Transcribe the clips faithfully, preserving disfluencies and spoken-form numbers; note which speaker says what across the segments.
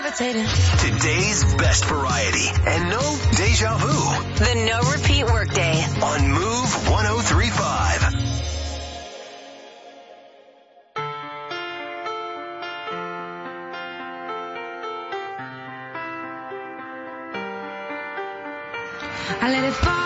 Speaker 1: levitating.
Speaker 2: Today's best variety and no deja vu.
Speaker 1: The No Repeat Workday
Speaker 2: on Move one oh three point five.
Speaker 3: I let it fall.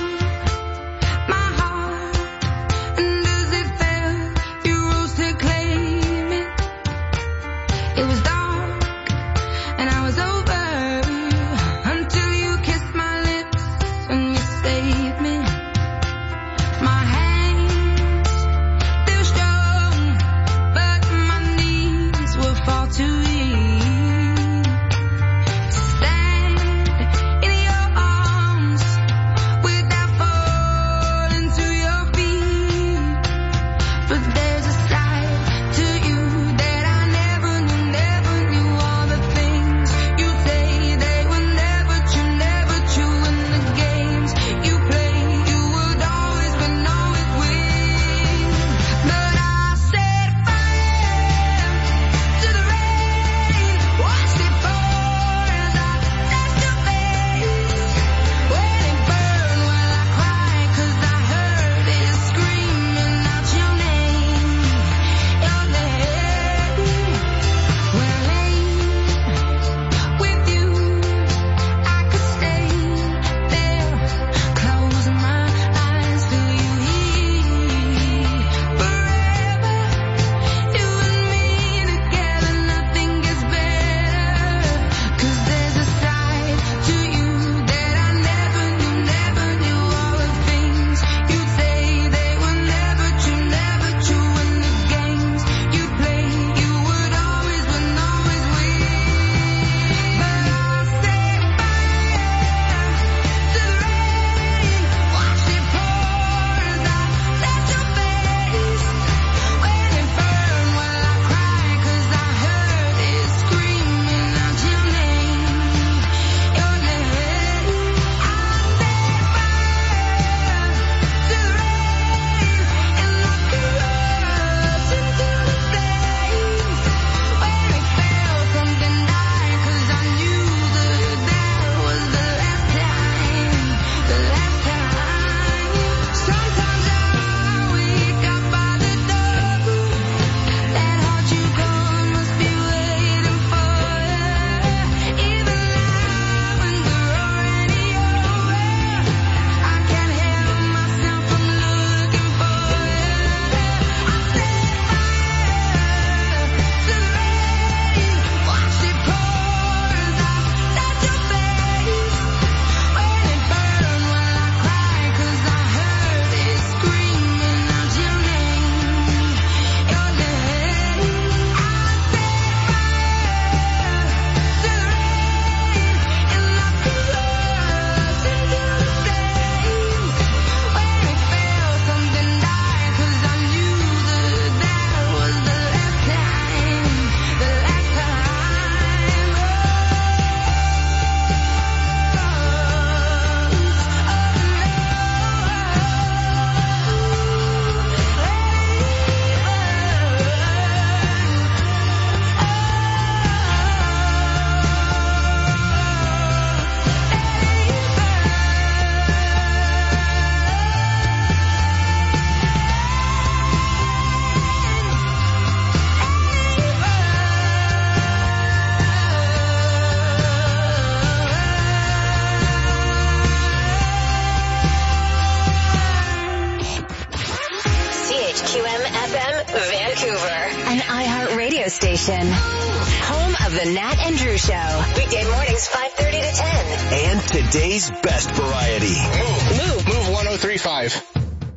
Speaker 1: Station. Home of the Nat and Drew Show. Weekday mornings five thirty to ten.
Speaker 2: And today's best variety.
Speaker 4: Move. Move. Move one oh three point five.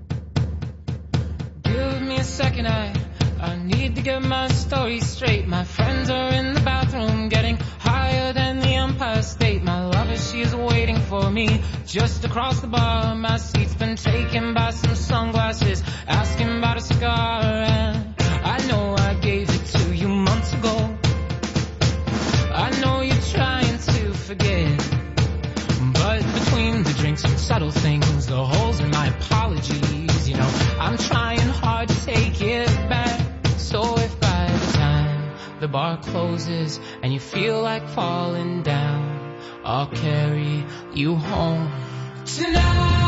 Speaker 5: Give me a second, I, I need to get my story straight. My friends are in the bathroom getting higher than the Empire State. My lover, she is waiting for me just across the bar. My seat's been taken by some sunglasses, asking about a cigar. And I know I gave it to you months ago. I know you're trying to forget, but between the drinks and subtle things, the holes in my apologies, you know, I'm trying hard to take it back. So if by the time the bar closes and you feel like falling down, I'll carry you home tonight.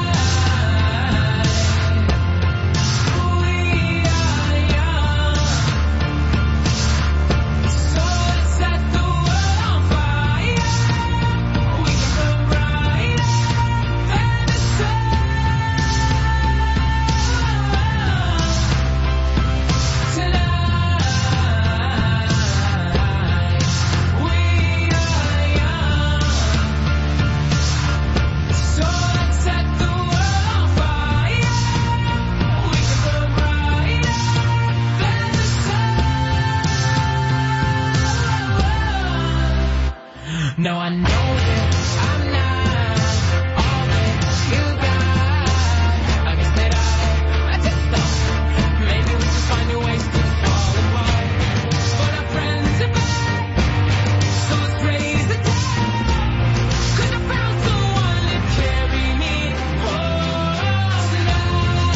Speaker 5: No, I know that I'm not all that you got. I guess that I, I just thought maybe we just find new ways to fall apart. But our friends are back, so let's raise the dead. 'Cause I found someone to carry me home tonight.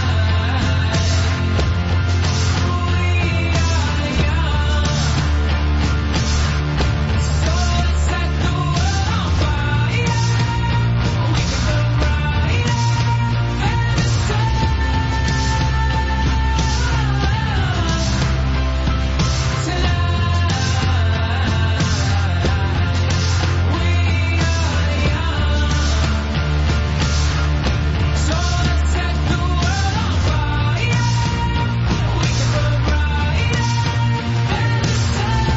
Speaker 5: We are young, so let's set the world on fire. We can burn brighter than the sun tonight. We are young, so let's set the world on fire. We can burn brighter than the sun.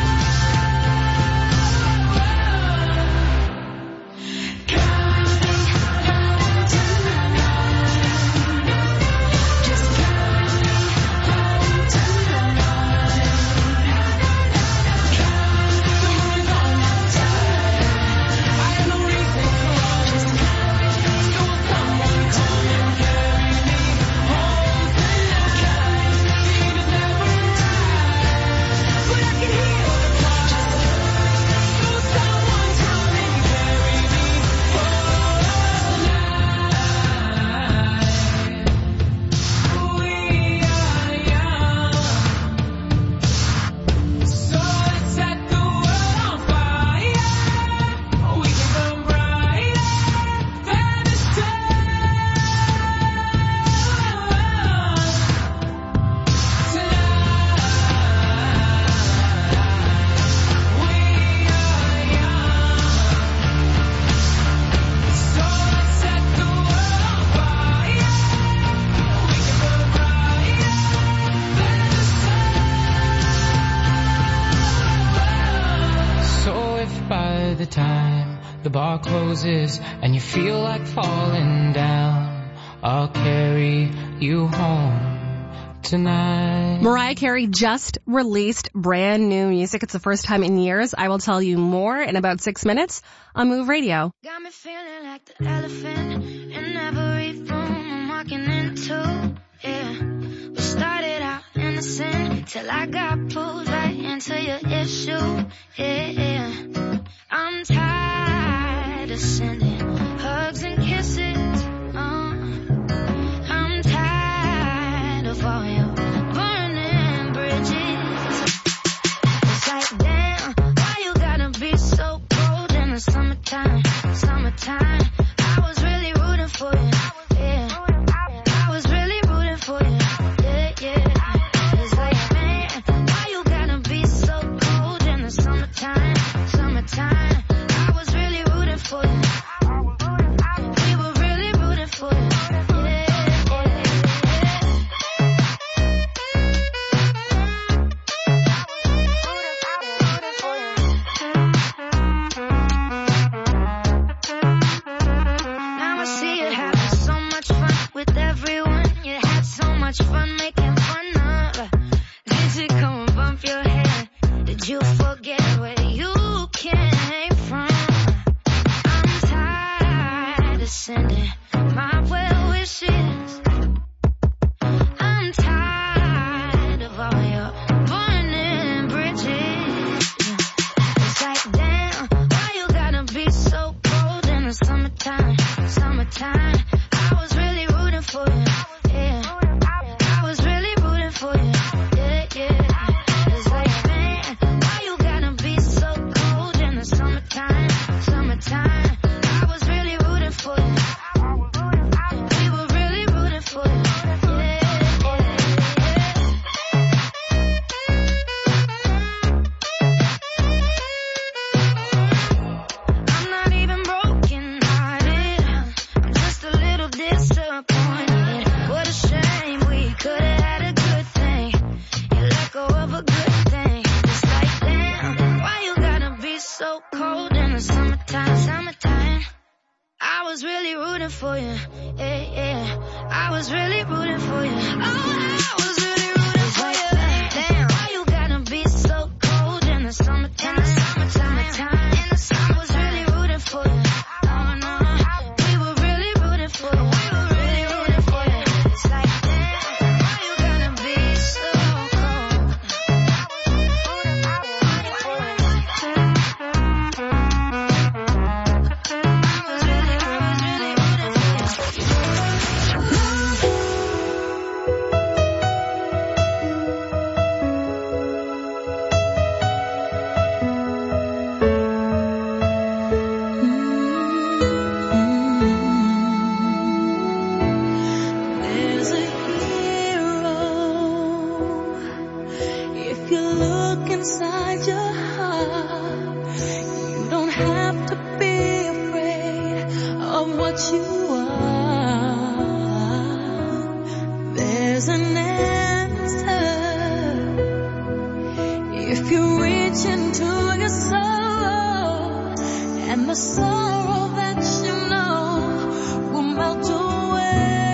Speaker 5: So if by the time the bar closes and you feel like falling down, I'll carry you home tonight.
Speaker 6: Mariah Carey just released brand new music. It's the first time in years. I will tell you more in about six minutes on Move Radio.
Speaker 3: Got me feeling like the elephant in every room I'm walking into. Yeah, we started out innocent till I got pulled right into your issue. Yeah, yeah. I'm tired of sending hugs and kisses. Uh, I'm tired of all your burning bridges. It's like, damn, why you gotta be so cold in the summertime? Summertime. I was really rooting for you. Yeah, I was really rooting for you. Yeah, yeah. It's like, man, why you gotta be so cold in the summertime? Summertime. I was really rooting for you. We were really rooting for you. Yeah, yeah, Now I see you having so much fun with everyone. You had so much fun making fun of. Did you come and bump your head? Did you forget where you came was really rooting for you. Yeah, yeah. I was really rooting for you. Oh, I was really rooting for you. Damn, why you gotta be so cold in the summertime? In the summertime, in the summer, I was really rooting for you. Oh no, we were really rooting for you. We were really rooting for you. It's like, damn, why you gotta be so cold? I was rooting for you.
Speaker 7: There's a hero. If you look inside your heart, you don't have to be afraid of what you are. There's an answer. If you reach into your soul, and the sorrow that you know will melt away.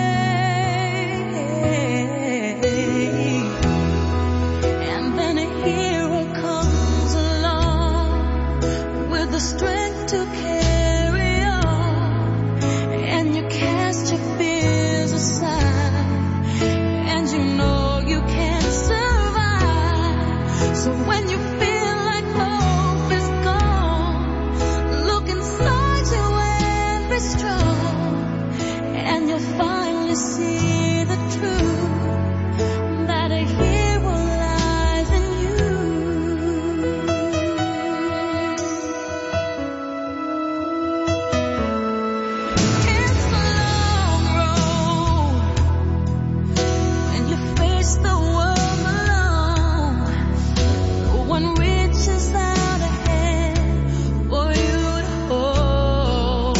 Speaker 7: And then a hero comes along with the strength to carry on, and you cast your fears aside, and you know you can survive. So when you feel like hope is gone, look inside you and be strong, and you'll finally see the truth, that a hero lies in you. It's a long road when you face the world alone. No one reaches out a hand for you to hold.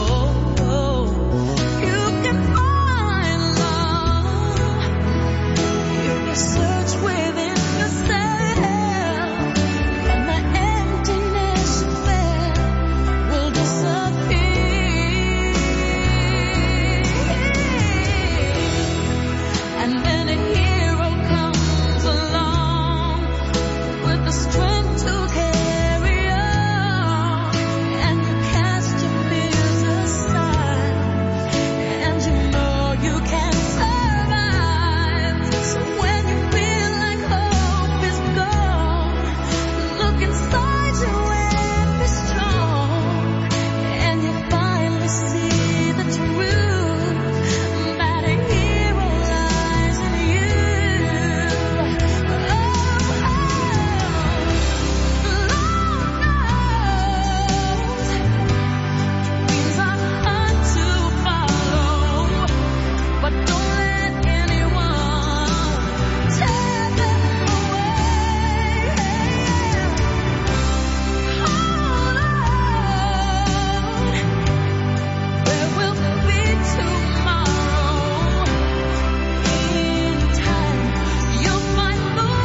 Speaker 7: You can find love if you search within yourself, and the emptiness you felt will disappear. And then a hero comes along with the strength to carry on, and you cast your fears aside, and you know you can survive. So when you feel like hope is gone, look inside you and be strong, and you finally see the truth, that a hero lies in you. Oh, dreams are hard to follow, but don't let anyone tear them away. Hold on, there will be tomorrow. In time, you'll find the way.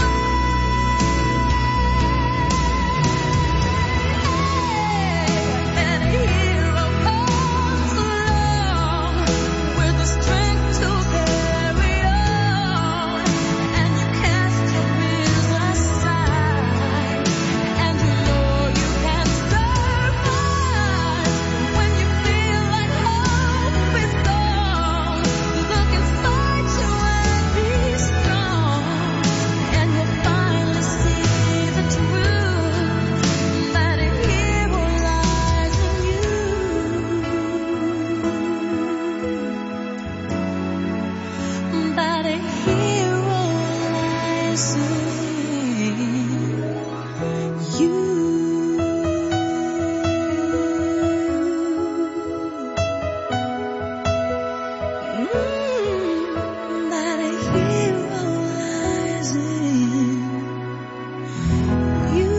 Speaker 7: And a hero comes along with the strength to carry on, and you cast your fears aside, and you know you can survive. When you feel like hope is gone, look inside you and be strong, and you'll finally see the truth, that a hero lies in you. That a hero lies in you. Mm, that a hero lies in you.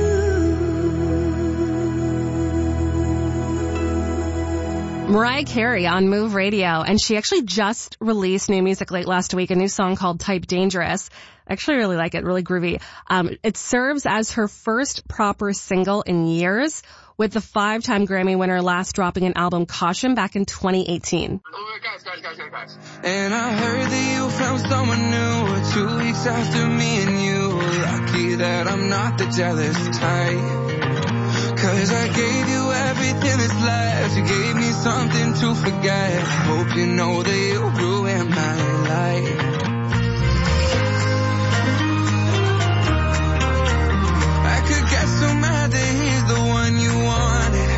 Speaker 6: Mariah Carey on Move Radio, and she actually just released new music late last week, a new song called Type Dangerous. I actually really like it, really groovy. Um, it serves as her first proper single in years, with the five-time Grammy winner last dropping an album Caution back in twenty eighteen.
Speaker 8: Guys, guys, guys, guys, guys. And I heard that you found someone new two weeks after me and you. Lucky that I'm not the jealous type. Cause I gave you everything that's left. You gave me something to forget. Hope you know that you ruined my life. I could get so mad that he's the one you wanted.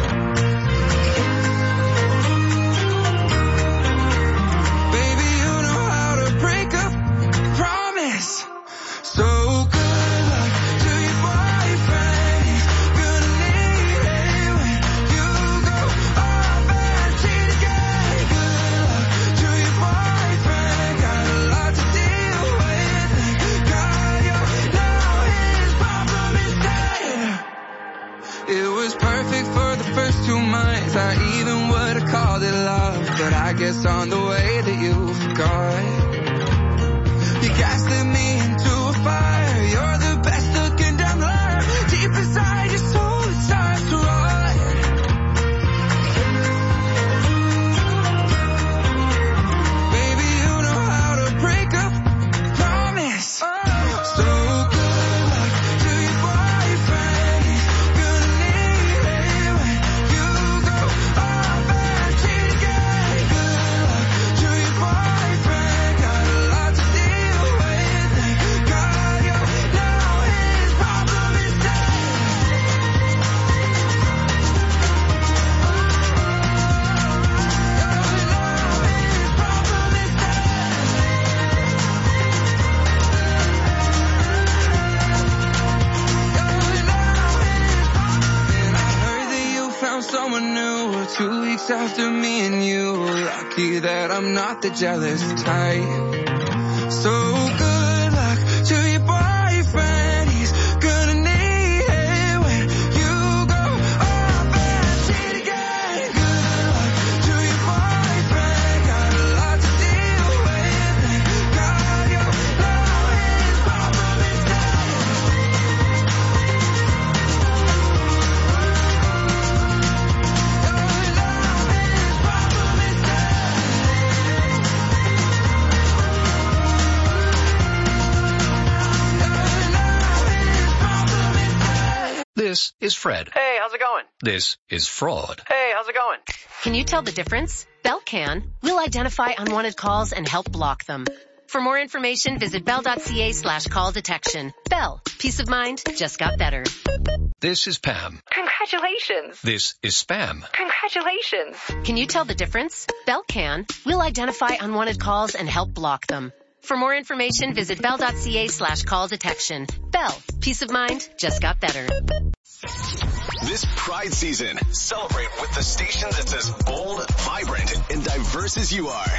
Speaker 8: Baby, you know how to break up, promise. So good luck to your boyfriend. He's gonna need it when you go off and cheat again. Good luck to your boyfriend. Got a lot to deal with. Got you now, his problem instead. It was perfect for the first two months. I even would have called it love, but I guess on the way that you forgot. You gaslit me into a fire. You're the best looking down the line. Deep inside your soul, it starts to rot. Baby, you know how to break up, promise. So good luck to your boyfriend. He's gonna need it when you go off and cheat again. Good luck to your boyfriend. Got a lot to deal with. Got you now, his problem instead. And I heard that you found someone new two weeks after me and you. Lucky that I'm not the jealous type. So good luck to your boyfriend. He's gonna need it when you go off and cheat again. Good luck to your boyfriend. Got a lot to deal with. Got you now, his problem instead.
Speaker 2: This is Fred.
Speaker 9: Hey, how's it going?
Speaker 2: This is Fraud.
Speaker 9: Hey, how's it going?
Speaker 1: Can you tell the difference? Bell can. We'll identify unwanted calls and help block them. For more information, visit bell.ca slash call detection. Bell. Peace of mind just got better.
Speaker 2: This is Pam.
Speaker 10: Congratulations.
Speaker 2: This is Spam.
Speaker 10: Congratulations.
Speaker 1: Can you tell the difference? Bell can. We'll identify unwanted calls and help block them. For more information, visit bell.ca slash call detection. Bell. Peace of mind just got better.
Speaker 2: This Pride season, celebrate with the station that's as bold, vibrant, and diverse as you are.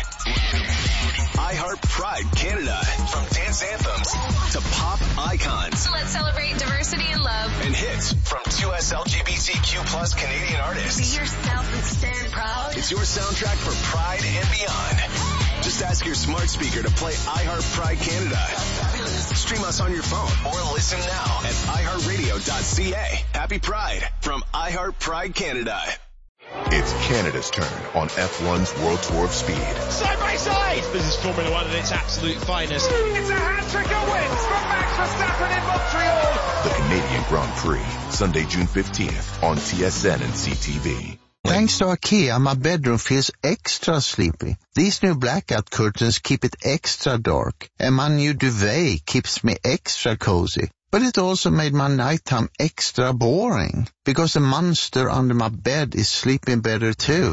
Speaker 2: iHeart Pride Canada. From dance anthems to pop icons.
Speaker 11: Let's celebrate diversity and love.
Speaker 2: And hits from two S L G B T Q plus Canadian artists.
Speaker 11: Be yourself and stand proud.
Speaker 2: It's your soundtrack for Pride and beyond. Just ask your smart speaker to play iHeart Pride Canada. Stream us on your phone or listen now at i heart radio dot c a. Happy Pride from iHeart Pride Canada.
Speaker 12: It's Canada's turn on F one's World Tour of Speed.
Speaker 13: Side by side! This is Formula One at its absolute finest.
Speaker 14: It's a hat-trick of wins for Max Verstappen in Montreal.
Speaker 12: The Canadian Grand Prix, Sunday, June fifteenth on T S N and C T V.
Speaker 15: Thanks to IKEA, my bedroom feels extra sleepy. These new blackout curtains keep it extra dark, and my new duvet keeps me extra cozy. But it also made my nighttime extra boring, because the monster under my bed is sleeping better too.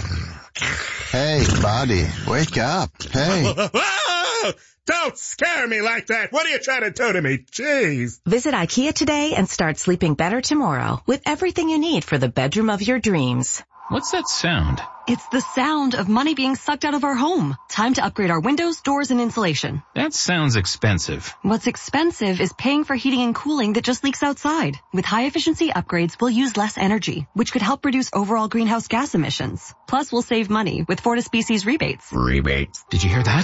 Speaker 15: Hey, buddy, wake up. Hey.
Speaker 16: Don't scare me like that. What are you trying to do to me? Jeez.
Speaker 17: Visit IKEA today and start sleeping better tomorrow with everything you need for the bedroom of your dreams.
Speaker 18: What's that sound?
Speaker 19: It's the sound of money being sucked out of our home. Time to upgrade our windows, doors, and insulation.
Speaker 18: That sounds expensive.
Speaker 19: What's expensive is paying for heating and cooling that just leaks outside. With high-efficiency upgrades, we'll use less energy, which could help reduce overall greenhouse gas emissions. Plus, we'll save money with Fortis B C's rebates.
Speaker 18: Rebates? Did you hear that?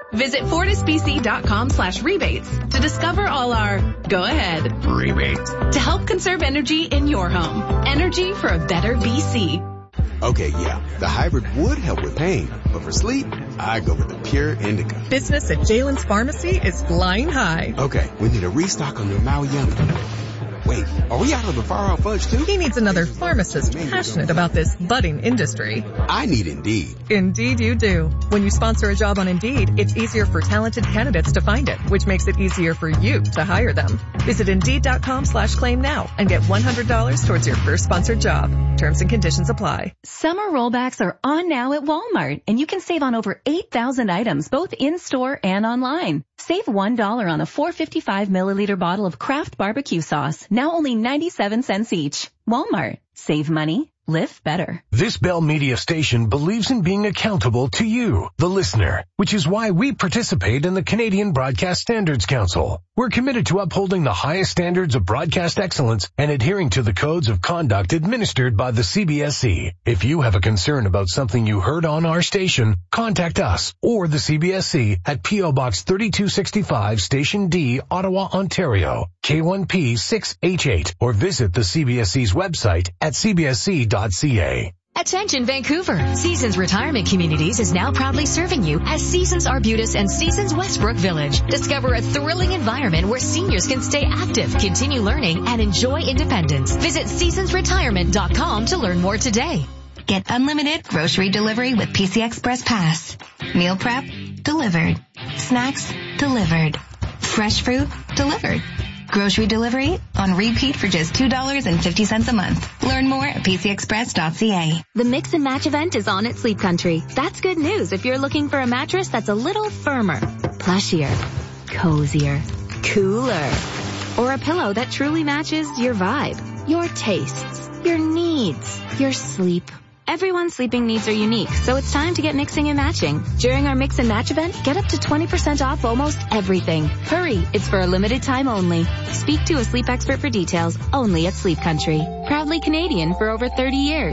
Speaker 9: Visit FortisBC.com slash rebates to discover all our, go ahead,
Speaker 20: rebates
Speaker 9: to help conserve energy in your home. Energy for a better B C.
Speaker 21: Okay, yeah, the hybrid would help with pain, but for sleep, I go with the Pure Indica.
Speaker 22: Business at Jalen's Pharmacy is flying high.
Speaker 21: Okay, we need a restock on the Maui Yummy. Wait, are we out of the Far Out Fudge too?
Speaker 22: He needs another pharmacist passionate about this budding industry.
Speaker 21: I need Indeed.
Speaker 22: Indeed you do. When you sponsor a job on Indeed, it's easier for talented candidates to find it, which makes it easier for you to hire them. Visit Indeed.com slash claim now and get one hundred dollars towards your first sponsored job. Terms and conditions apply.
Speaker 23: Summer rollbacks are on now at Walmart, and you can save on over eight thousand items, both in-store and online. Save one dollar on a four hundred fifty-five milliliter bottle of Kraft barbecue sauce, now only ninety-seven cents each. Walmart. Save money. Live better.
Speaker 24: This Bell Media station believes in being accountable to you, the listener, which is why we participate in the Canadian Broadcast Standards Council. We're committed to upholding the highest standards of broadcast excellence and adhering to the codes of conduct administered by the C B S C. If you have a concern about something you heard on our station, contact us or the C B S C at P O Box thirty-two sixty-five, Station D, Ottawa, Ontario, K one P six H eight, or visit the C B S C's website at c b s c dot c a.
Speaker 25: Attention Vancouver! Seasons Retirement Communities is now proudly serving you as Seasons Arbutus and Seasons Westbrook Village. Discover a thrilling environment where seniors can stay active, continue learning, and enjoy independence. Visit seasons retirement dot com to learn more today.
Speaker 26: Get unlimited grocery delivery with P C Express Pass. Meal prep, delivered. Snacks, delivered. Fresh fruit, delivered. Grocery delivery on repeat for just two dollars and fifty cents a month. Learn more at p c express dot c a.
Speaker 27: The Mix and Match event is on at Sleep Country. That's good news if you're looking for a mattress that's a little firmer, plushier, cozier, cooler, or a pillow that truly matches your vibe, your tastes, your needs, your sleep. Everyone's sleeping needs are unique, so it's time to get mixing and matching. During our Mix and Match event, get up to twenty percent off almost everything. Hurry, it's for a limited time only. Speak to a sleep expert for details, only at Sleep Country. Proudly Canadian for over thirty years.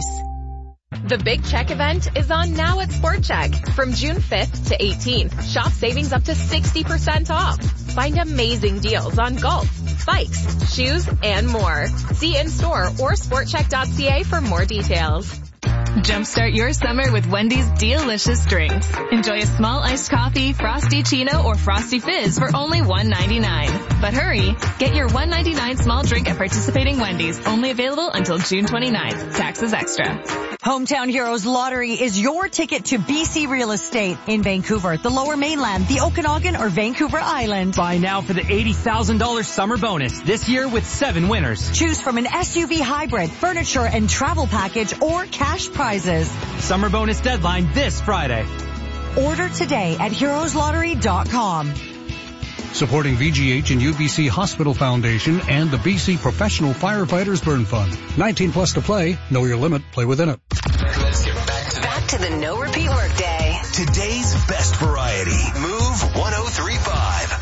Speaker 28: The Big Check event is on now at Sport Check. From June fifth to eighteenth, shop savings up to sixty percent off. Find amazing deals on golf, bikes, shoes, and more. See in-store or sport check dot c a for more details.
Speaker 29: Jumpstart your summer with Wendy's delicious drinks. Enjoy a small iced coffee, Frosty Chino, or Frosty Fizz for only one ninety-nine. But hurry, get your one ninety-nine small drink at participating Wendy's, only available until June twenty-ninth. Taxes extra.
Speaker 30: Hometown Heroes Lottery is your ticket to B C real estate in Vancouver, the Lower Mainland, the Okanagan, or Vancouver Island.
Speaker 31: Buy now for the eighty thousand dollars summer bonus, this year with seven winners.
Speaker 30: Choose from an S U V hybrid, furniture and travel package, or cash prizes.
Speaker 31: Summer bonus deadline this Friday.
Speaker 30: Order today at heroes lottery dot com.
Speaker 32: Supporting V G H and U B C Hospital Foundation and the B C Professional Firefighters Burn Fund. nineteen plus to play. Know your limit. Play within it.
Speaker 2: Let's get back to,
Speaker 11: back to the no repeat workday.
Speaker 2: Today's best variety. Move one oh three point five.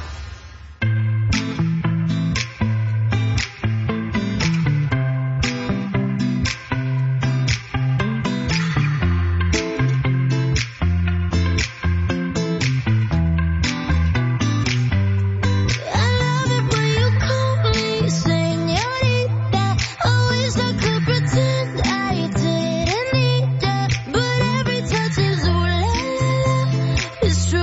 Speaker 3: It's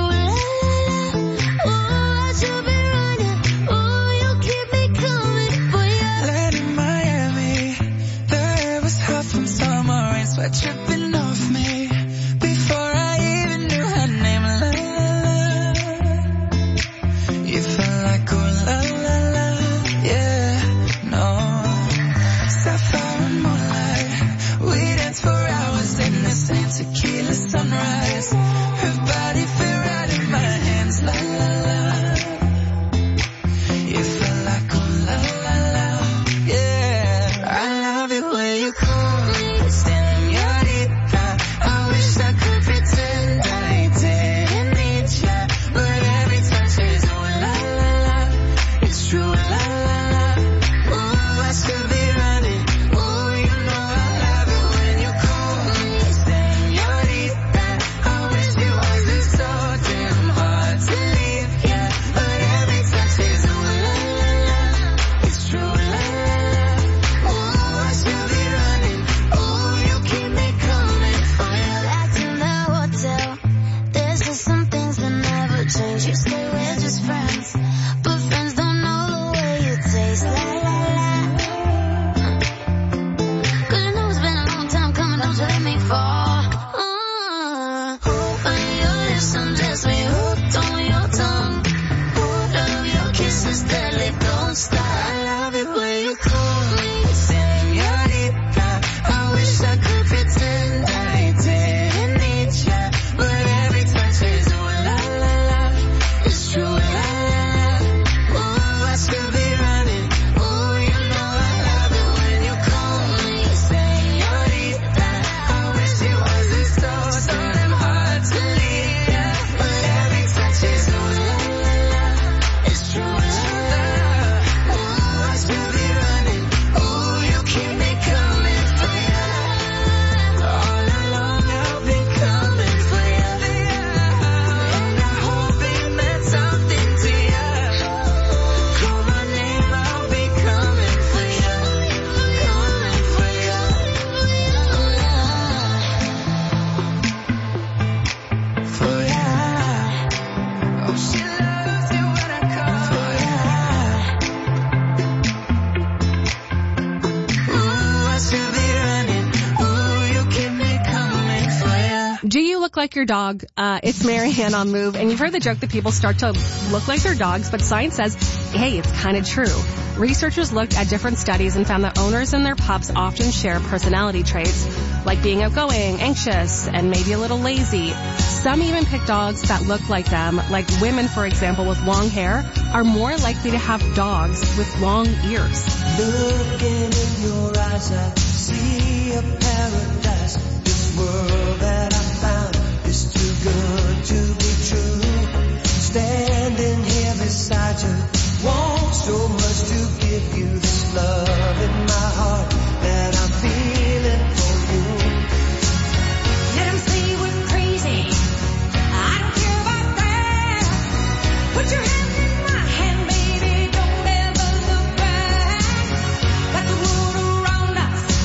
Speaker 1: look like your dog? Uh, it's Marianne on Move, and you've heard the joke that people start to look like their dogs, but science says, hey, it's kind of true. Researchers looked at different studies and found that owners and their pups often share personality traits, like being outgoing, anxious, and maybe a little lazy. Some even pick dogs that look like them, like women, for example, with long hair, are more likely to have dogs with long ears.
Speaker 4: Looking in your eyes, I see a paradise. This world that I found is too good to be true. Standing here beside you, want so much to give you this love in my heart that I'm feeling for you. Let them say we're crazy. I don't care about that. Put your hand in my hand, baby. Don't ever look back. Like the world around us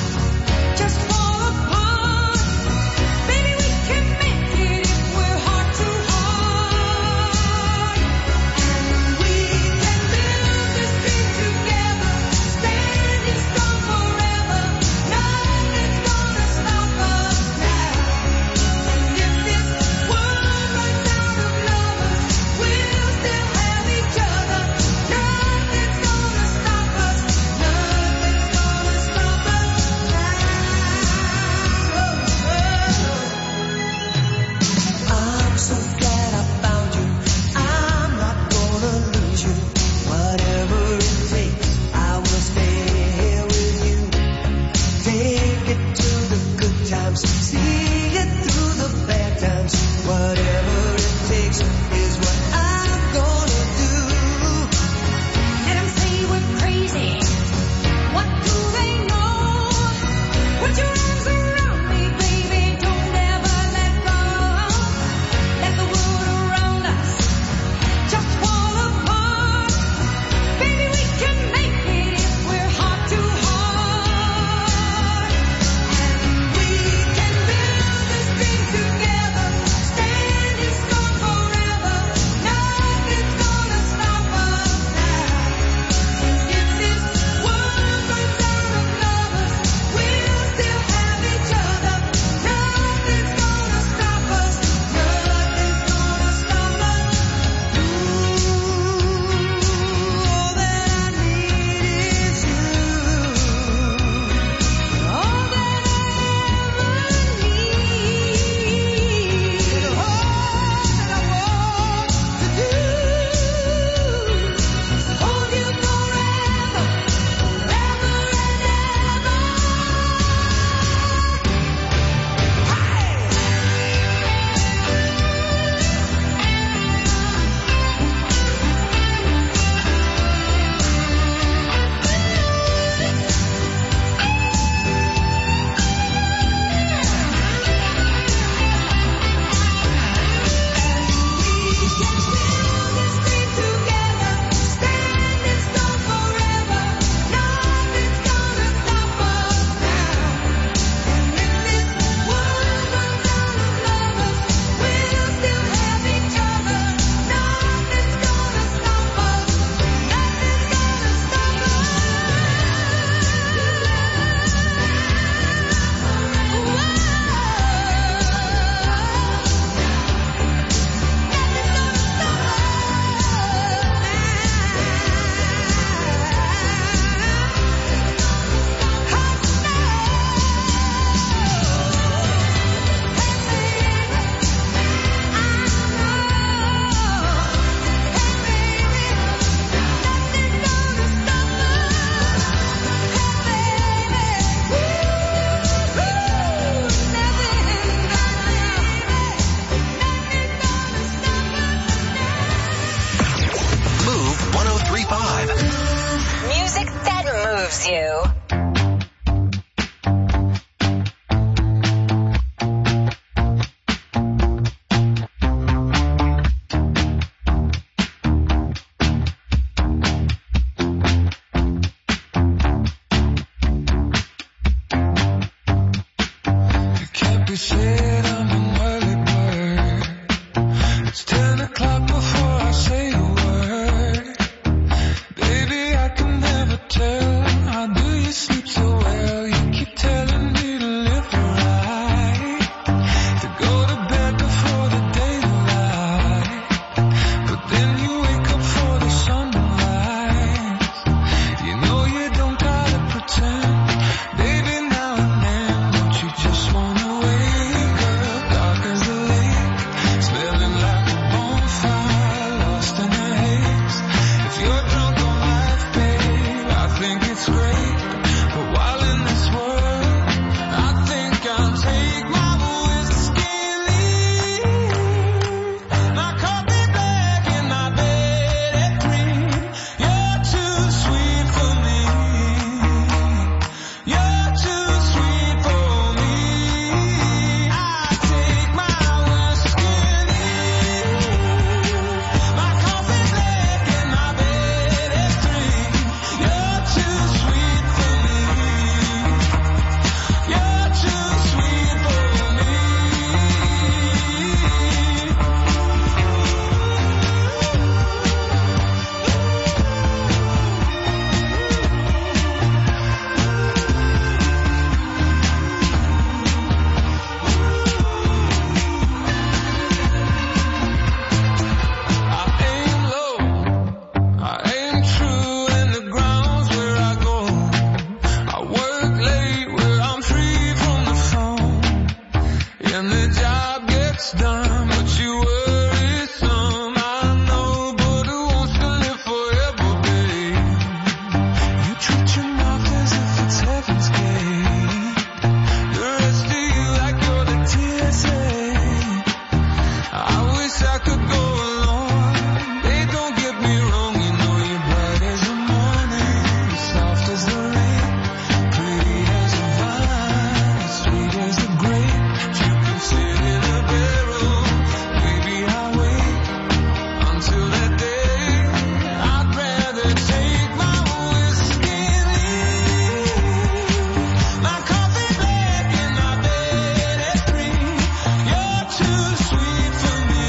Speaker 5: work late where I'm free from the phone, and the job gets done, but you worry some. I know, but who wants to live forever, babe? You treat your mouth as if it's heaven's gate. The rest of you like you're the T S A. I wish I could go along. They don't get me wrong, you know you're bright as the morning, soft as the rain, pretty as a vine, sweet as a grape. You can sit in a barrel, baby, I'll wait until that day. I'd rather take my whiskey and leave my coffee black in my bed at three. You're too sweet for me.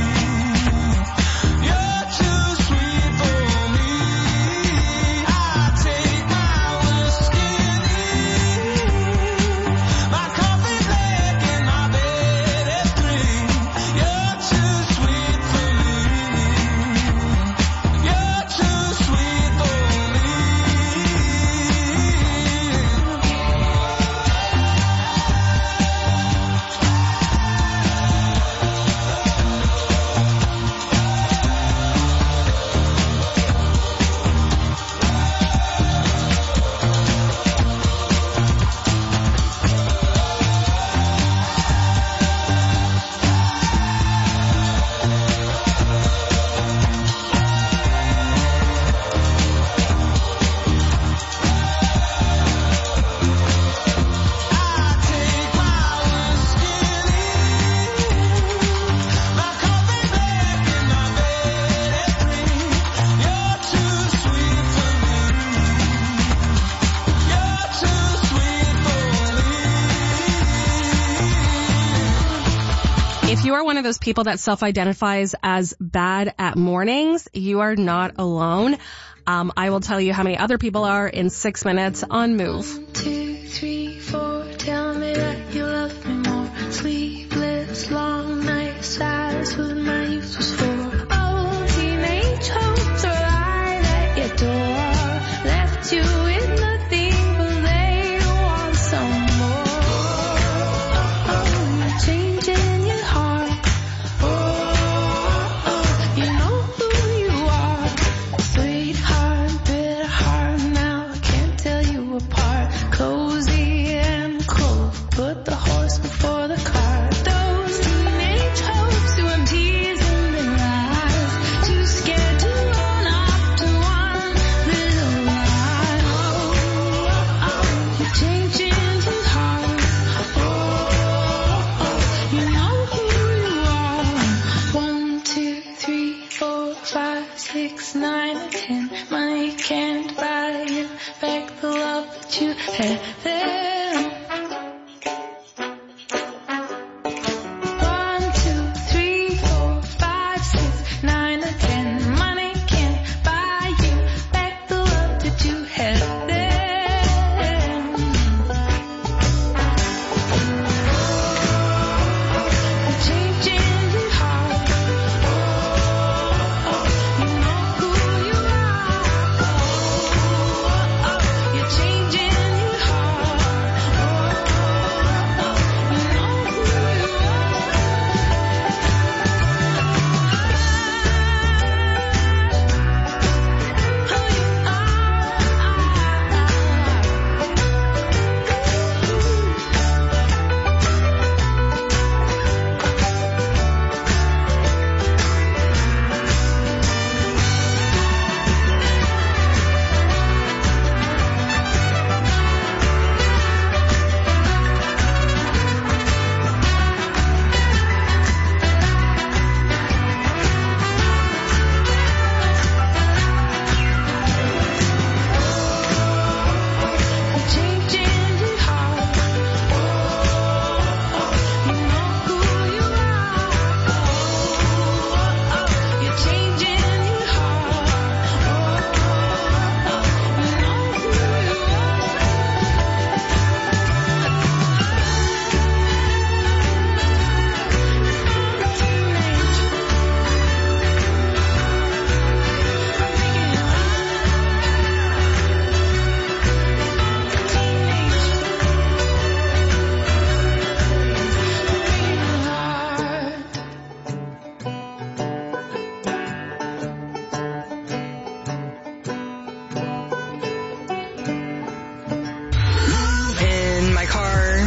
Speaker 5: You're too sweet for me. I take my whiskey and leave my coffee black in my bed at three. You're too sweet for me. You're too sweet for me.
Speaker 1: If you are one of those people that self-identifies as bad at mornings, you are not alone. Um, I will tell you how many other people are in six minutes on Move.
Speaker 3: Two, three, four, tell me that you love me more. Sleepless, long nights, silence with my useless for. Oh, teenage hopes are right at your door. Left you with nothing, but they want some more. Oh, you're changing your heart. Oh, oh, you know who you are. Sweetheart, bitter heart, now I can't tell you apart. Cozy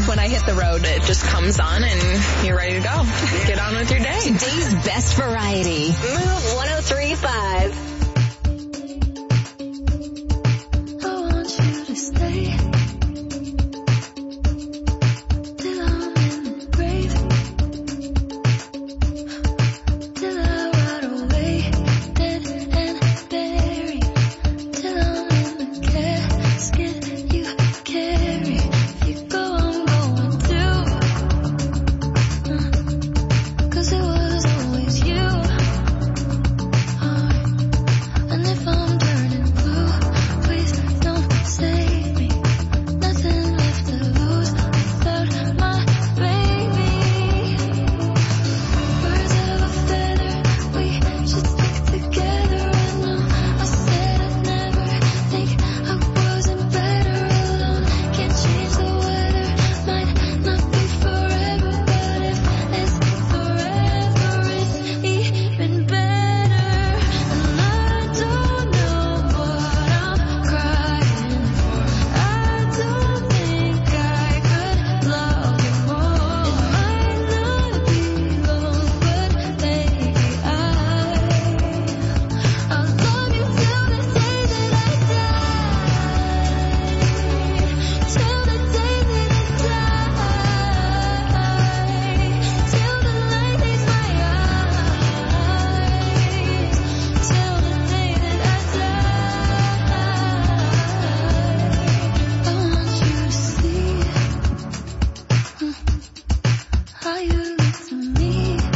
Speaker 6: when I hit the road, it just comes on and you're ready to go. Get on with your day.
Speaker 25: Today's best variety. Move one oh three point five.
Speaker 3: I want you to stay till I'm in the grave, till I ride away, dead and buried, till I'm in the casket you carry. If you go, I'm going too, uh, 'cause it was always you. Alright. And if I'm turning blue, please don't save me. Nothing left to lose without my baby. Birds of a feather, we should stick together. I know I said I'd never think I wasn't better alone. Can't change the weather, might not be forever, but if it's forever, it's even better. And I don't know what I'm crying for. I don't think I could love you more. It might not be long, but baby, I I'll love you till the day that I die. Till the day that I die. Till the light leaves my eyes. Till the day that I die. I want you to see how you look to me.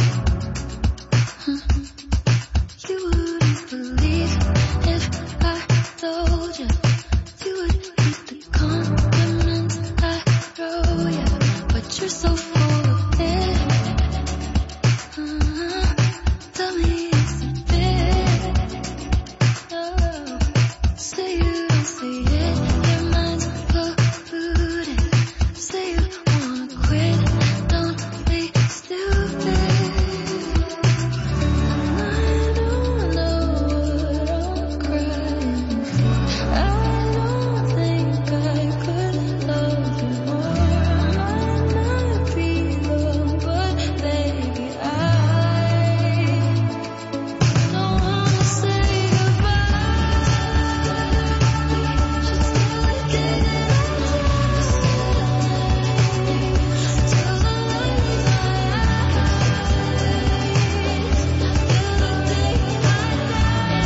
Speaker 3: You wouldn't believe if I told you. You would hate the compliments I throw you, but you're so full of it. Uh, tell me it's a bit. Oh, say you don't see it. Your mind's polluted. Say you wanna quit. Don't be stupid. And I don't know what I'm crying for. I don't think I could love you more. Might not be long, but baby, I don't wanna say goodbye. We should still get it till the light leaves my eyes. Till the day I die,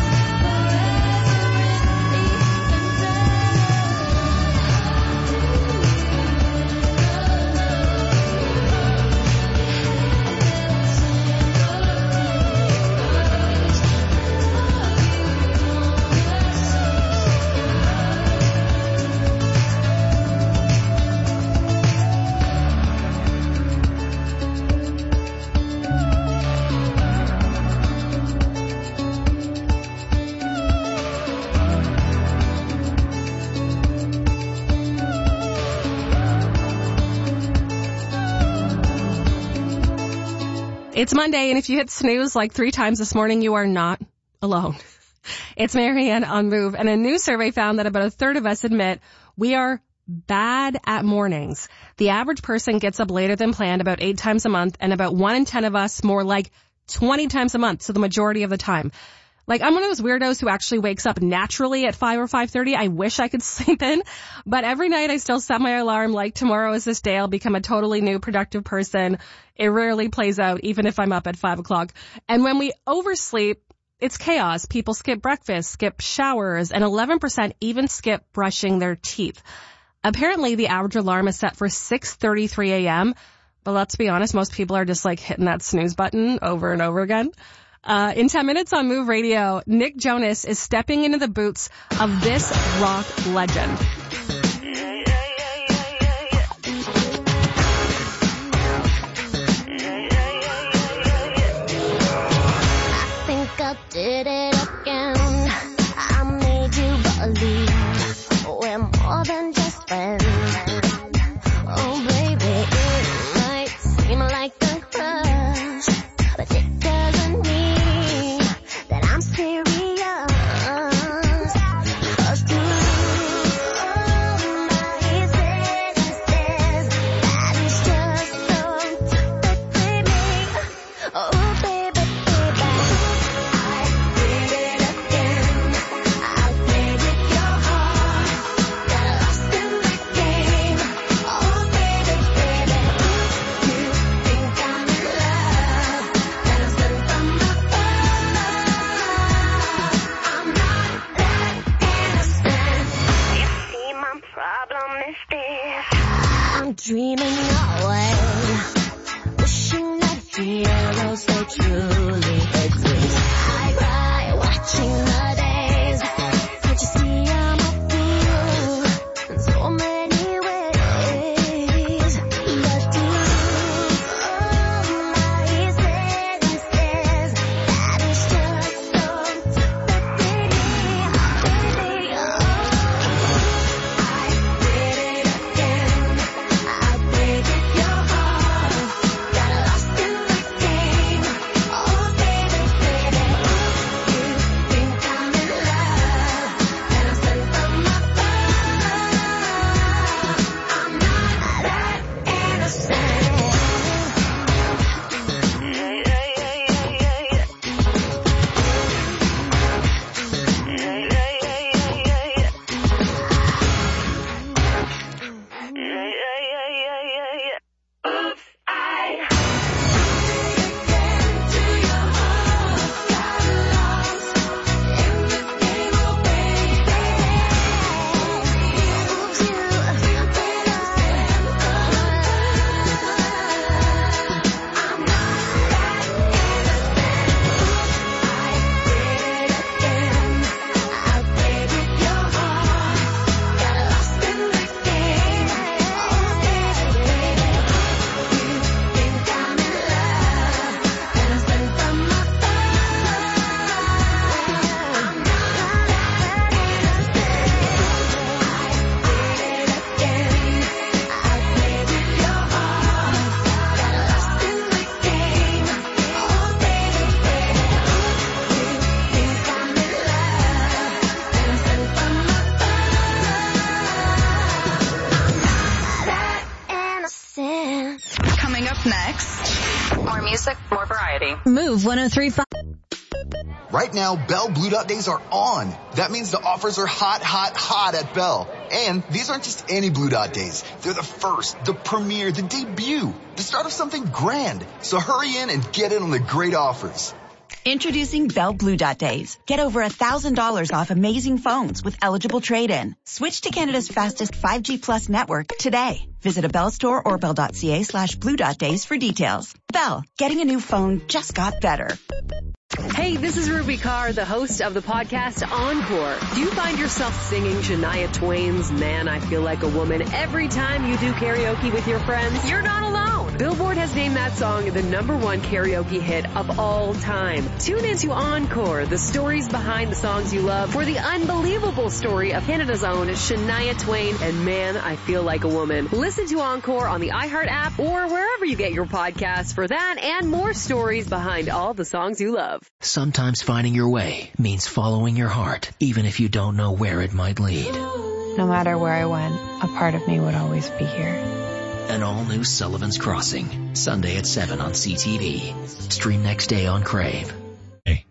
Speaker 1: It's Monday, and if you hit snooze like three times this morning, you are not alone. It's Marianne on Move, and a new survey found that about a third of us admit we are bad at mornings. The average person gets up later than planned about eight times a month, and about one in ten of us more like twenty times a month, so the majority of the time. Like, I'm one of those weirdos who actually wakes up naturally at five or five thirty. I wish I could sleep in, but every night I still set my alarm like tomorrow is this day. I'll become a totally new productive person. It rarely plays out, even if I'm up at five o'clock. And when we oversleep, it's chaos. People skip breakfast, skip showers, and eleven percent even skip brushing their teeth. Apparently, the average alarm is set for six thirty-three a.m., but let's be honest, most people are just like hitting that snooze button over and over again. Uh, in ten minutes on Move Radio, Nick Jonas is stepping into the boots of this rock legend.
Speaker 3: I think I did it again. I made you believe we're more than just friends. Oh, baby, it might seem like a crush, but it doesn't mean that I'm serious. 'Cause to lose I'm dreaming away, wishing that heroes they truly exist. I cry watching the days. Can't you see I'm a fool in so many ways? But do all my senses that is just so baby, baby, oh.
Speaker 7: Coming up next, more music, more variety.
Speaker 8: Move one oh three point five.
Speaker 10: Right now, Bell Blue Dot Days are on. That means the offers are hot, hot, hot at Bell. And these aren't just any Blue Dot Days. They're the first, the premiere, the debut, the start of something grand. So hurry in and get in on the great offers.
Speaker 30: Introducing Bell Blue Dot Days. Get over one thousand dollars off amazing phones with eligible trade-in. Switch to Canada's fastest five G Plus network today. Visit a Bell store or bell.ca slash blue dot days for details. Bell, getting a new phone just got better.
Speaker 12: Hey, this is Ruby Carr, the host of the podcast Encore. Do you find yourself singing Shania Twain's Man, I Feel Like a Woman every time you do karaoke with your friends? You're not alone. Billboard has named that song the number one karaoke hit of all time. Tune into Encore, the stories behind the songs you love, for the unbelievable story of Canada's own Shania Twain and Man, I Feel Like a Woman. Listen to Encore on the iHeart app or wherever you get your podcasts for that and more stories behind all the songs you love.
Speaker 13: Sometimes finding your way means following your heart, even if you don't know where it might lead.
Speaker 14: No matter where I went, a part of me would always be here.
Speaker 13: An all-new Sullivan's Crossing, Sunday at seven on C T V. Stream next day on Crave.
Speaker 15: Hey.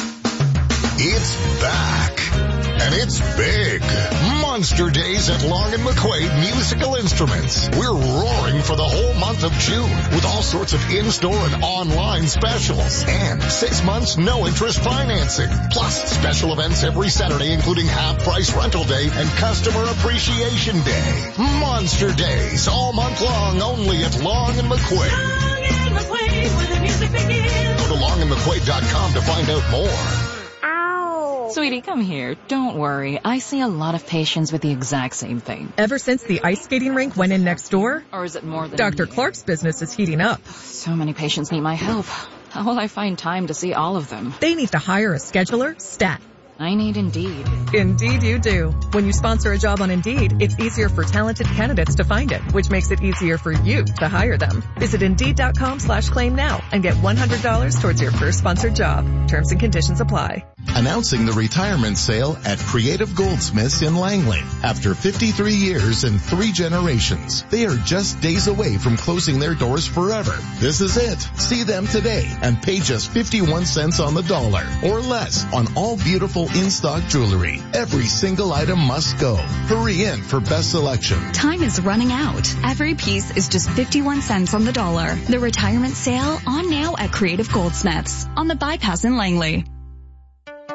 Speaker 15: It's back, and it's big. Monster Days at Long and McQuaid Musical Instruments. We're roaring for the whole month of June with all sorts of in-store and online specials. And six months no-interest financing. Plus special events every Saturday, including half-price rental day and customer appreciation day. Monster Days all month long, only at Long and McQuaid.
Speaker 3: Long and McQuaid, where the music begins.
Speaker 15: Go to long and mcquaid dot com to find out more.
Speaker 16: Sweetie, come here. Don't worry. I see a lot of patients with the exact same thing.
Speaker 22: Ever since the ice skating rink went in next door?
Speaker 16: Or is it more than...
Speaker 22: Doctor Clark's business is heating up.
Speaker 16: So many patients need my help. How will I find time to see all of them?
Speaker 22: They need to hire a scheduler, stat.
Speaker 16: I need Indeed.
Speaker 22: Indeed you do. When you sponsor a job on Indeed, it's easier for talented candidates to find it, which makes it easier for you to hire them. Visit Indeed.com slash claim now and get one hundred dollars towards your first sponsored job. Terms and conditions apply.
Speaker 17: Announcing the retirement sale at Creative Goldsmiths in Langley. After fifty-three years and three generations, they are just days away from closing their doors forever. This is it. See them today and pay just fifty-one cents on the dollar or less on all beautiful in-stock jewelry. Every single item must go. Hurry in for best selection.
Speaker 18: Time is running out. Every piece is just fifty-one cents on the dollar. The retirement sale on now at Creative Goldsmiths on the Bypass in Langley.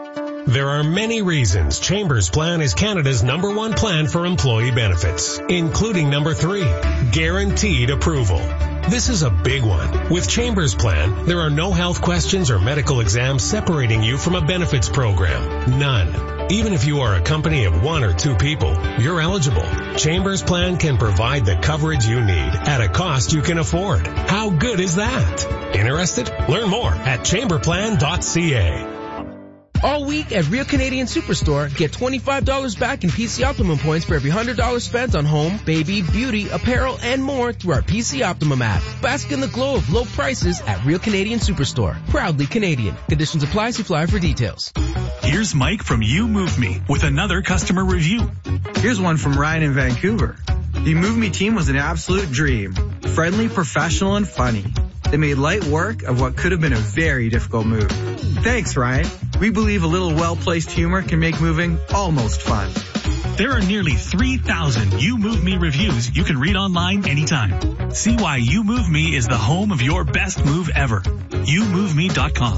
Speaker 8: There are many reasons Chambers Plan is Canada's number one plan for employee benefits, including number three, guaranteed approval. This is a big one. With Chambers Plan, there are no health questions or medical exams separating you from a benefits program. None. Even if you are a company of one or two people, you're eligible. Chambers Plan can provide the coverage you need at a cost you can afford. How good is that? Interested? Learn more at chamber plan dot c a.
Speaker 9: All week at Real Canadian Superstore, get twenty-five dollars back in P C Optimum points for every one hundred dollars spent on home, baby, beauty, apparel, and more through our P C Optimum app. Bask in the glow of low prices at Real Canadian Superstore. Proudly Canadian. Conditions apply. See flyer for details.
Speaker 19: Here's Mike from You Move Me with another customer review.
Speaker 20: Here's one from Ryan in Vancouver. The Move Me team was an absolute dream. Friendly, professional, and funny. They made light work of what could have been a very difficult move. Thanks, Ryan. We believe a little well-placed humor can make moving almost fun.
Speaker 19: There are nearly three thousand You Move Me reviews you can read online anytime. See why You Move Me is the home of your best move ever. you move me dot com.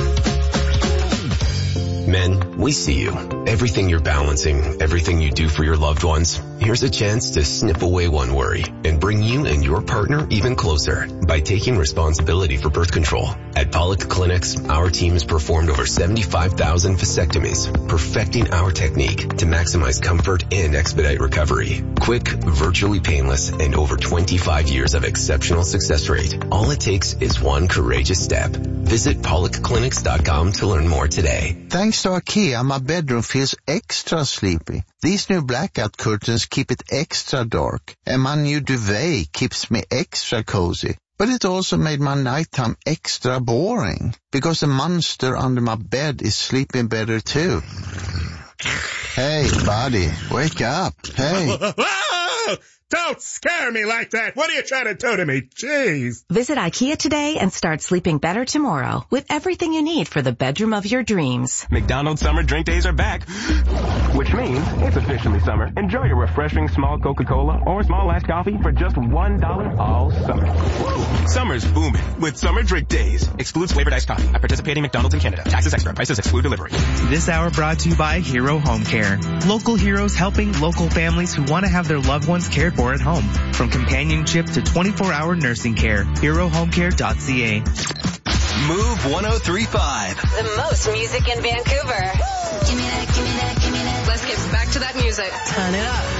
Speaker 21: Men, we see you. Everything you're balancing, everything you do for your loved ones. Here's a chance to snip away one worry and bring you and your partner even closer by taking responsibility for birth control. At Pollock Clinics, our team has performed over seventy-five thousand vasectomies, perfecting our technique to maximize comfort and expedite recovery. Quick, virtually painless, and over twenty-five years of exceptional success rate. All it takes is one courageous step. Visit pollock clinics dot com to learn more today.
Speaker 23: Thanks to IKEA, my bedroom feels extra sleepy. These new blackout curtains keep it extra dark, and my new duvet keeps me extra cozy. But it also made my nighttime extra boring, because the monster under my bed is sleeping better too. Hey, buddy, wake up. Hey.
Speaker 24: Don't scare me like that. What are you trying to do to me? Jeez.
Speaker 26: Visit IKEA today and start sleeping better tomorrow with everything you need for the bedroom of your dreams.
Speaker 27: McDonald's summer drink days are back, which means it's officially summer. Enjoy your refreshing small Coca-Cola or small iced coffee for just one dollar all summer. Woo. Summer's booming with summer drink days. Excludes flavored iced coffee at participating McDonald's in Canada. Taxes extra. Prices exclude delivery.
Speaker 28: This hour brought to you by Hero Home Care. Local heroes helping local families who want to have their loved ones cared for at home. From companionship to twenty-four hour nursing care. hero home care dot c a.
Speaker 2: Move one oh three point five.
Speaker 11: The most music in Vancouver.
Speaker 3: Give me that, give me that, give me that.
Speaker 12: Let's get back to that music.
Speaker 26: Turn it up.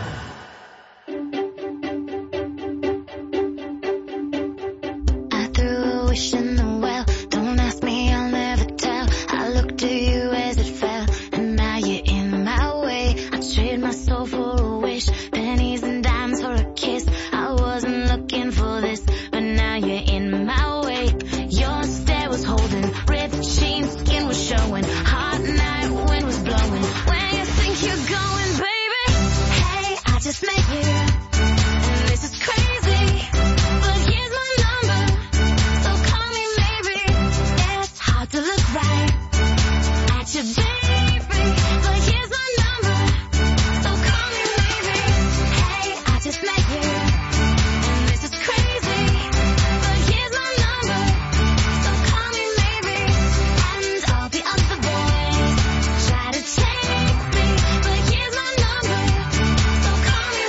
Speaker 3: I threw a wish in the well. Don't ask me, I'll never tell. I looked to you as it fell, and now you're in my way. I trade my soul for a wish. Pennies and dimes for a kiss. I wasn't looking for this, but now you're in my way. Your stare was holding, ripped jeans, skin was showing. Hot night, wind was blowing. Where you think you're going, baby? Hey, I just met you, and this is crazy, but here's my number, so call me maybe. It's hard to look right at your baby, but here's my number, so call me maybe. Hey, I just met you, and this is crazy, but here's my number, so call me maybe. And all the other boys try to take me, but here's my number, so call me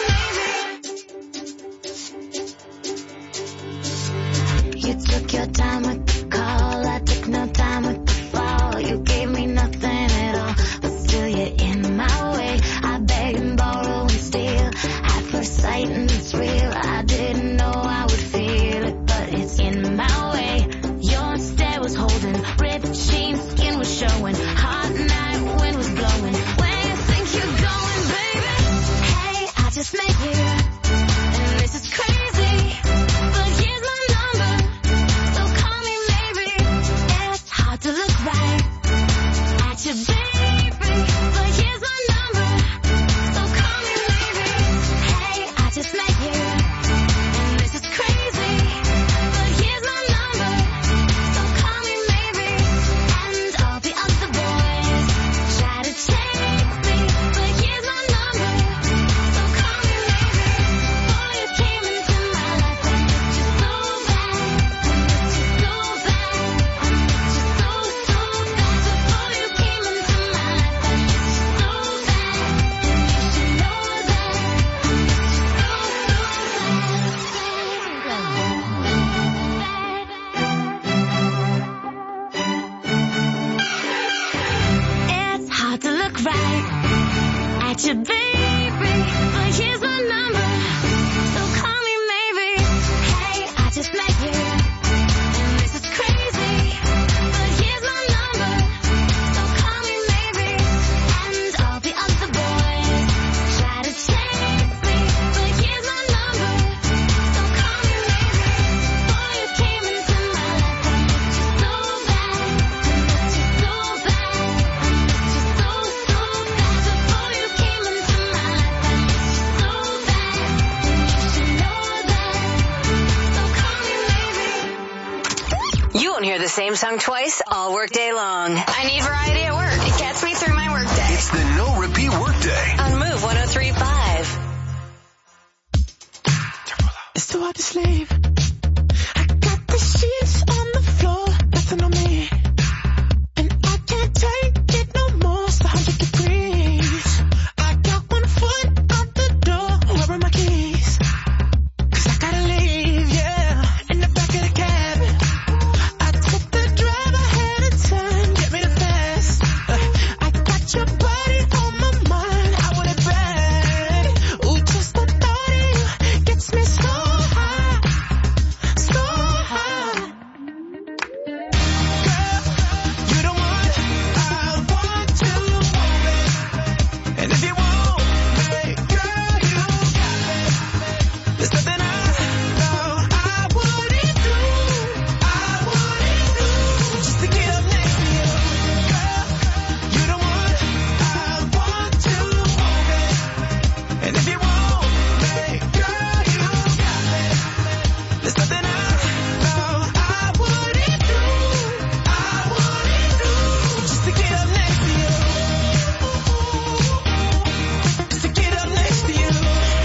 Speaker 3: maybe. You took your time with the call, I took no time with the fall. You gave me nothing at all, but still you're in my way. I beg and borrow and steal at first sight, and it's real. I didn't know I would feel it, but it's in my way. Your stare was holding, ripped jeans, skin was showing. Hot night, wind was blowing. Where you think you're going, baby? Hey, I just met you, and this is crazy, but here's my number, so call me maybe. It's hard to look right at your baby, but here's my number, so call me maybe. Hey, I just met you, and this is
Speaker 11: the same song twice all workday long. I need variety at work. It gets me through my workday.
Speaker 2: It's the No Repeat Workday
Speaker 11: on Move one oh three point five.
Speaker 1: It's too hard to sleep. I got the sheets on the floor, nothing on me. And I can't take it no more, it's one hundred degrees. I got one foot out the door, where are my keys? Cause I gotta leave, yeah, in the back of the cab. I took the drive ahead of time, get me the fast. Uh, I got your body on my mind, I want it bad. Ooh, just the thought of you gets me so high, so high. Girl, you the one I want to move it. And if you want me, girl, you got me. There's nothing I know I wouldn't do, I wouldn't do, just to get up next to you. Girl, you the one I want to move it. And if you want me, girl, you got me. There's nothing I know I wouldn't do, I wouldn't do, just to get up next to you. Just to get up next to you.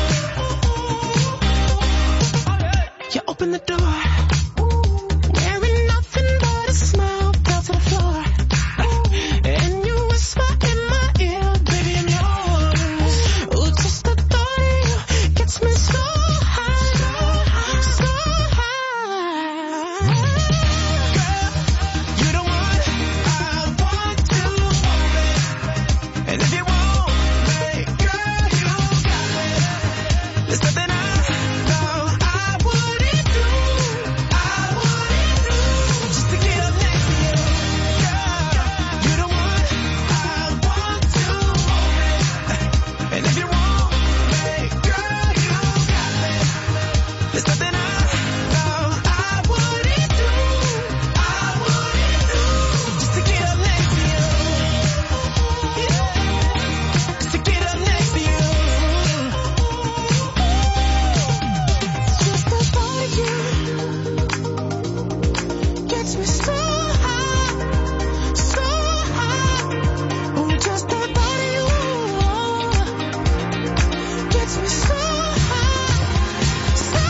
Speaker 1: You open the door, wearing nothing but a smile, fell to the floor. And you whisper in my ear, baby, I'm yours. Ooh, just the thought of you gets me so high, so high. Girl, you the one I want to move it. And if you want me, girl, you got me. There's nothing I know I wouldn't do, I wouldn't do, just to get up next to you. Girl, you the one I want to move it. And if you want me, girl, you got me. There's nothing I know I wouldn't do, I wouldn't do, just to get up next to you. Yeah, just to get up next to you. Just the thought of you gets me so high, so high. Ooh, just the thought of you gets me so high, so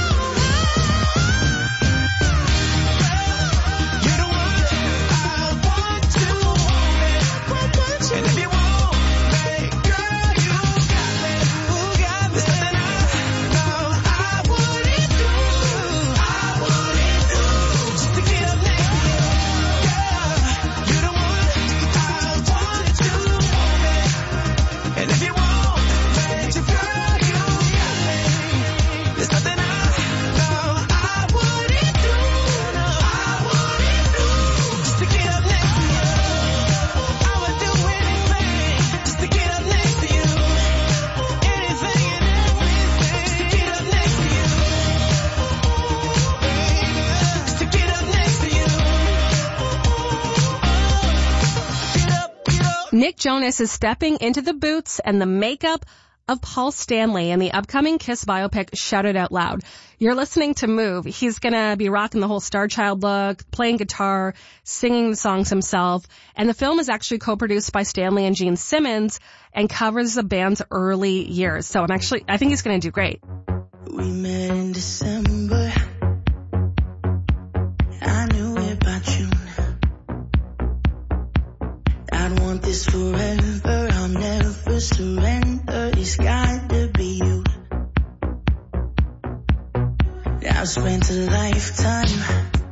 Speaker 1: high. You're the one I want to move it. And if you want me, girl, you got me. Ooh, got me. There's nothing I know I wouldn't do, I wouldn't do, just to get up next to you. Girl, you're the one I want to move it. And if you want me, girl, you got me. There's nothing I know I wouldn't do, no, I wouldn't do, just to get up next to you. I would do anything just to get up next to you. Anything and everything to get up next to you. Just to get up next to you. Get up, get up.
Speaker 4: Nick Jonas is stepping into the boots and the makeup of Paul Stanley in the upcoming Kiss biopic Shout It Out Loud. You're listening to Move. He's going to be rocking the whole Star Child look, playing guitar, singing the songs himself. And the film is actually co-produced by Stanley and Gene Simmons and covers the band's early years. So I'm actually, I think he's going to do great.
Speaker 1: We met in December. I knew it by June. I'd want this forever. I'll never surrender. It's got to be you. I've spent a lifetime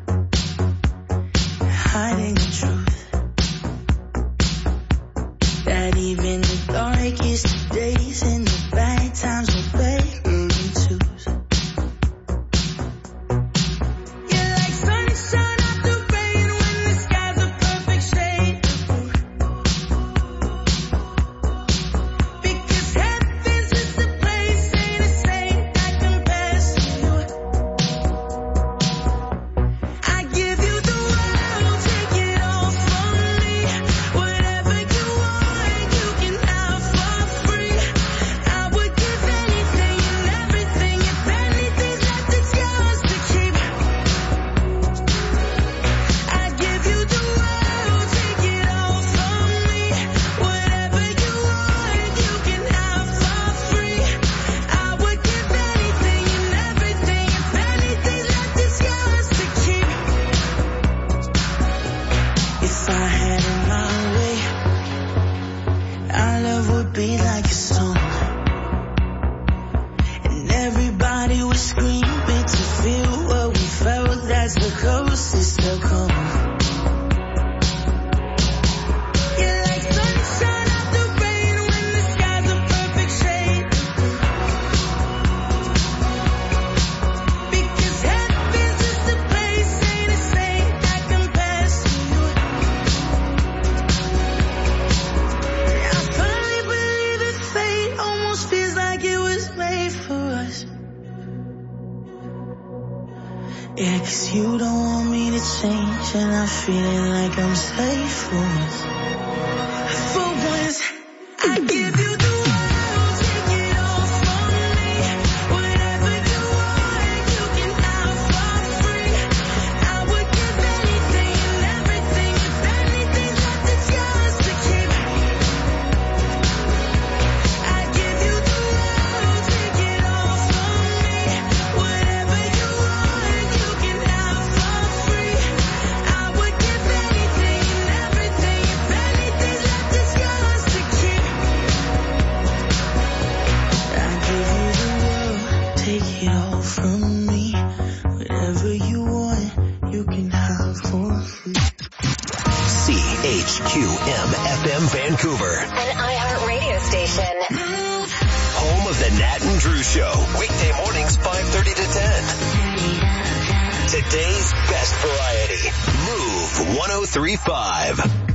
Speaker 1: hiding the truth. That even the darkest days and the bad times were better than twos. You're like sunshine after rain when the sky's a perfect shade of blue. Because heaven's just a place, ain't a saint that compares to you. Yeah, 'cause you don't want me to change, and I'm feeling like I'm safe for once. For once, I give you the world, take it all from me. Whatever you want, you can have for free. I would give anything and everything, if anything's left, it's yours to keep. I give you the world, take it all from me. Whatever you want, you can have for free. I would give anything and everything, if anything's left, it's yours to keep. I give you the world, take it all from me. Whatever you want, you can have for free.
Speaker 2: C H Q M F M Vancouver.
Speaker 11: An iHeart radio station.
Speaker 2: Home of the Nat and Drew Show. Weekday mornings five thirty to ten. Today's best variety. Move one oh three point five.